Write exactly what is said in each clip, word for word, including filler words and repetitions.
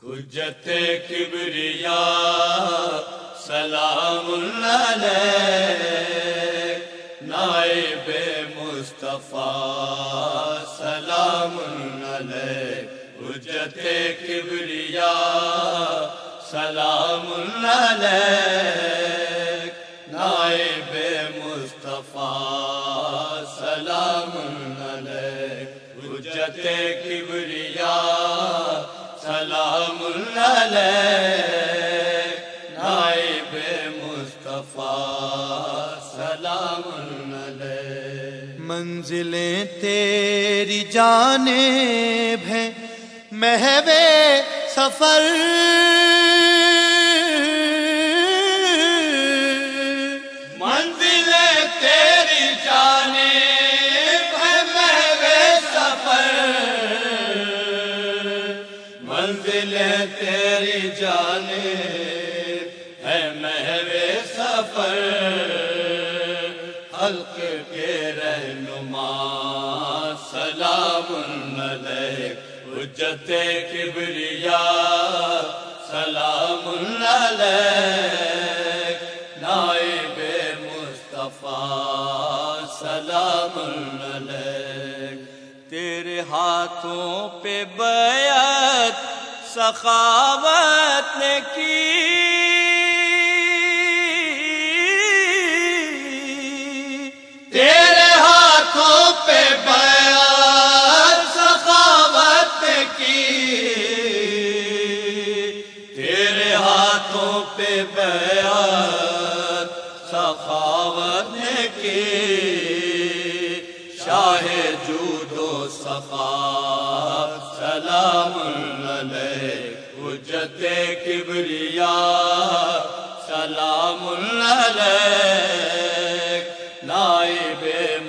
حجت کبریا سلام علیک، نائب مصطفیٰ سلام علیک، حجت کبریا سلام علیک، نائب مصطفیٰ سلام علیک، حجت کبریا سلام علیک، نائب مصطفیٰ سلام علیک۔ منزلیں تیری جانب ہیں محو سفر، منزلیں تیری جانب ہیں محو سفر، منزلیں تیری جانب ہے محو سفر، حلق کے رہنما سلام علیک، حجت کبریا سلام علیک، نائب مصطفیٰ سلام علیک، تیرے ہاتھوں پہ بیعت سخاوت نے کی، تیرے ہاتھوں پہ بیعت سخاوت نے کی، تیرے ہاتھوں پہ بیعت سخاوت نے کی، شاہ جود و سخا سلام علیک، حجت کبریا سلام علیک، نائب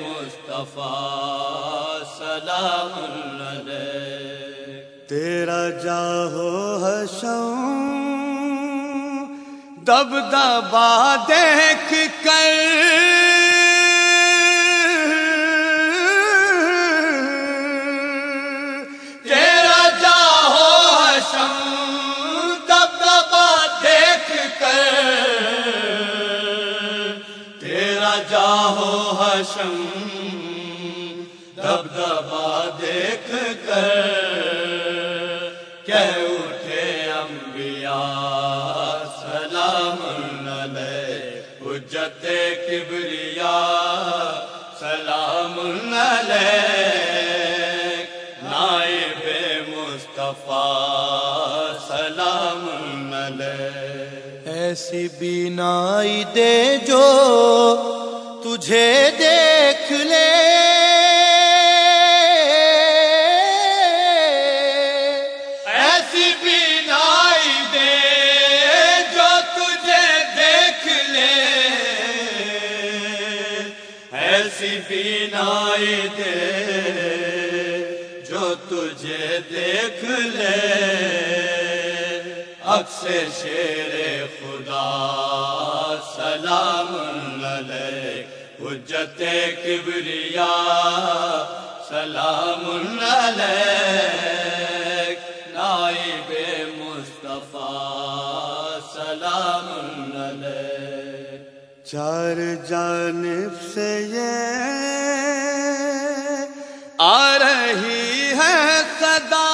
مصطفیٰ سلام علیک، تیرا جاہو حشم دبدبا دیکھ کر جاہو حشم دبدبا دیکھ کر کہہ اٹھے انبیاء سلام علیک، حجت کبریا سلام علیک، نائب مصطفیٰ سلام علیک، ایسی بینائی دے جو تجھے دیکھ لے، ایسی بینائی دے جو تجھے دیکھ لے، ایسی بینائی دے جو تجھے دیکھ لے، عکس شیر خدا سلام علیک، حجت کبریا سلام علیک، نائب مصطفیٰ سلام علیک، چار جانب سے یہ آ رہی ہے صدا،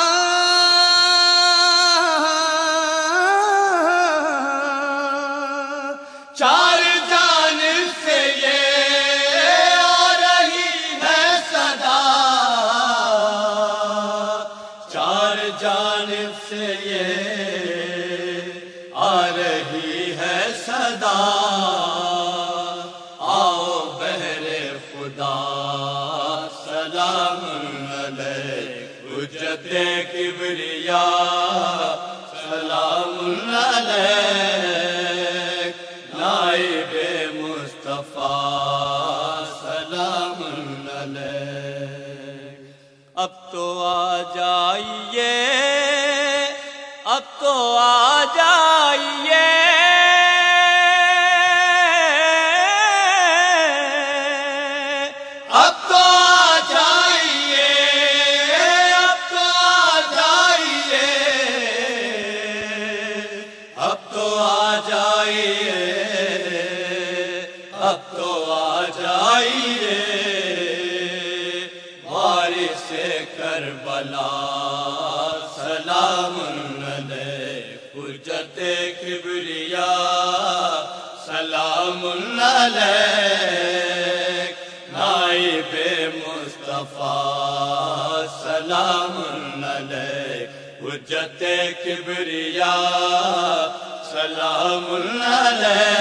چار جانب سے یہ آ رہی ہے صدا، چار جانب سے یہ آ رہی ہے صدا، آؤ بہر خدا سلام علیک، حجت کبریا سلام علیک، نائب مصطفیٰ سلام علیک، اب تو آ جائیے، اب تو آ جائیے، اب تو آ جائیے، اب تو آ جائیے، کربلا سلام علیک حجت کبریا سلام علیک نائب مصطفیٰ سلام علیک حجت کبریا سلام علیک